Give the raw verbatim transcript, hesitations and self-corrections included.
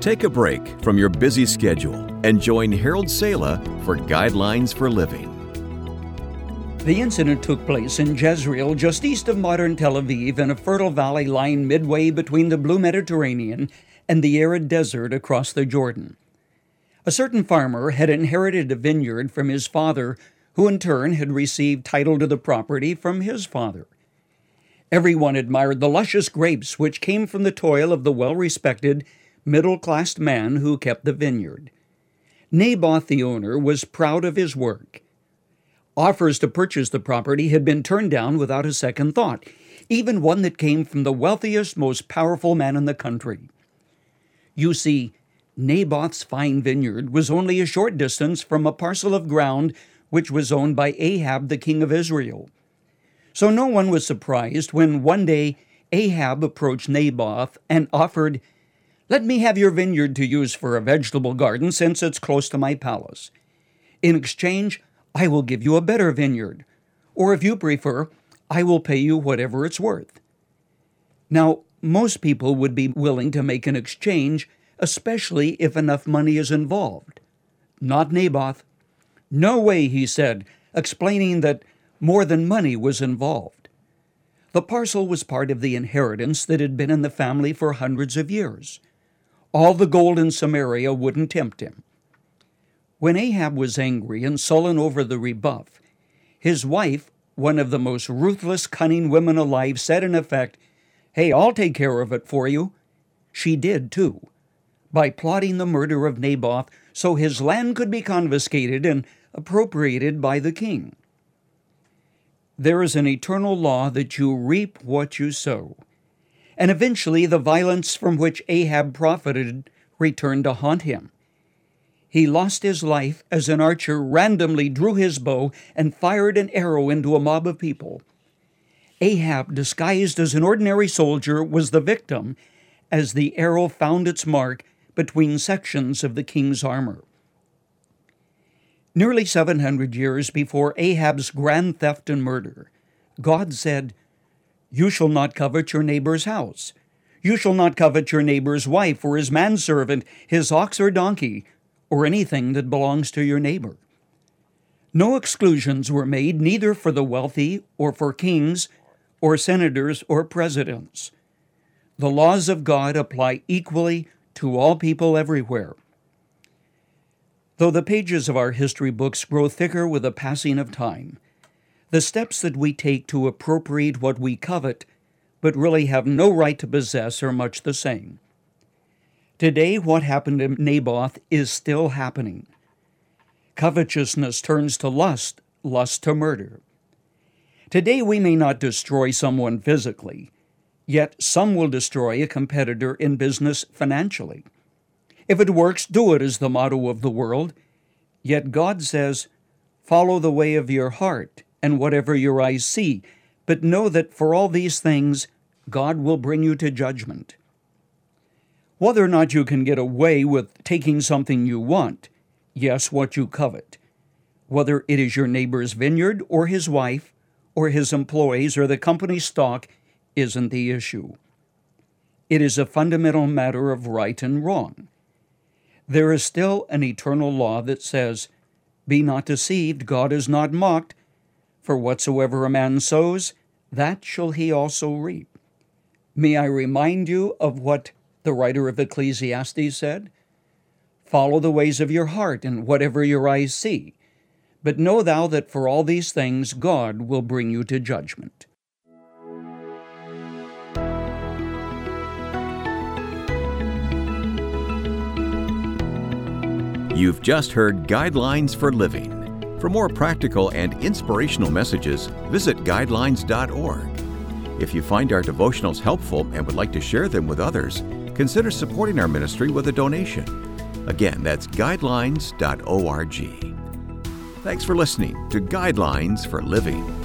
Take a break from your busy schedule and join Harold Sala for Guidelines for Living. The incident took place in Jezreel, just east of modern Tel Aviv, in a fertile valley lying midway between the blue Mediterranean and the arid desert across the Jordan. A certain farmer had inherited a vineyard from his father, who in turn had received title to the property from his father. Everyone admired the luscious grapes which came from the toil of the well-respected, middle-class man who kept the vineyard. Naboth, the owner, was proud of his work. Offers to purchase the property had been turned down without a second thought, even one that came from the wealthiest, most powerful man in the country. You see, Naboth's fine vineyard was only a short distance from a parcel of ground which was owned by Ahab, the king of Israel. So no one was surprised when one day Ahab approached Naboth and offered, "Let me have your vineyard to use for a vegetable garden since it's close to my palace. In exchange, I will give you a better vineyard, or if you prefer, I will pay you whatever it's worth." Now, most people would be willing to make an exchange, especially if enough money is involved. Not Naboth. "No way," he said, explaining that more than money was involved. The parcel was part of the inheritance that had been in the family for hundreds of years. All the gold in Samaria wouldn't tempt him. When Ahab was angry and sullen over the rebuff, his wife, one of the most ruthless, cunning women alive, said in effect, "Hey, I'll take care of it for you." She did, too, by plotting the murder of Naboth so his land could be confiscated and appropriated by the king. There is an eternal law that you reap what you sow. And eventually the violence from which Ahab profited returned to haunt him. He lost his life as an archer randomly drew his bow and fired an arrow into a mob of people. Ahab, disguised as an ordinary soldier, was the victim as the arrow found its mark between sections of the king's armor. Nearly seven hundred years before Ahab's grand theft and murder, God said, "You shall not covet your neighbor's house. You shall not covet your neighbor's wife or his manservant, his ox or donkey, or anything that belongs to your neighbor." No exclusions were made, neither for the wealthy or for kings or senators or presidents. The laws of God apply equally to all people everywhere. Though the pages of our history books grow thicker with the passing of time, the steps that we take to appropriate what we covet but really have no right to possess are much the same. Today, what happened to Naboth is still happening. Covetousness turns to lust, lust to murder. Today, we may not destroy someone physically, yet some will destroy a competitor in business financially. If it works, do it is the motto of the world. Yet God says, "Follow the way of your heart and whatever your eyes see, but know that for all these things, God will bring you to judgment." Whether or not you can get away with taking something you want, yes, what you covet, whether it is your neighbor's vineyard or his wife or his employees or the company's stock, isn't the issue. It is a fundamental matter of right and wrong. There is still an eternal law that says, "Be not deceived, God is not mocked, for whatsoever a man sows, that shall he also reap." May I remind you of what the writer of Ecclesiastes said? "Follow the ways of your heart and whatever your eyes see, but know thou that for all these things God will bring you to judgment." You've just heard Guidelines for Living. For more practical and inspirational messages, visit guidelines dot org. If you find our devotionals helpful and would like to share them with others, consider supporting our ministry with a donation. Again, that's guidelines dot org. Thanks for listening to Guidelines for Living.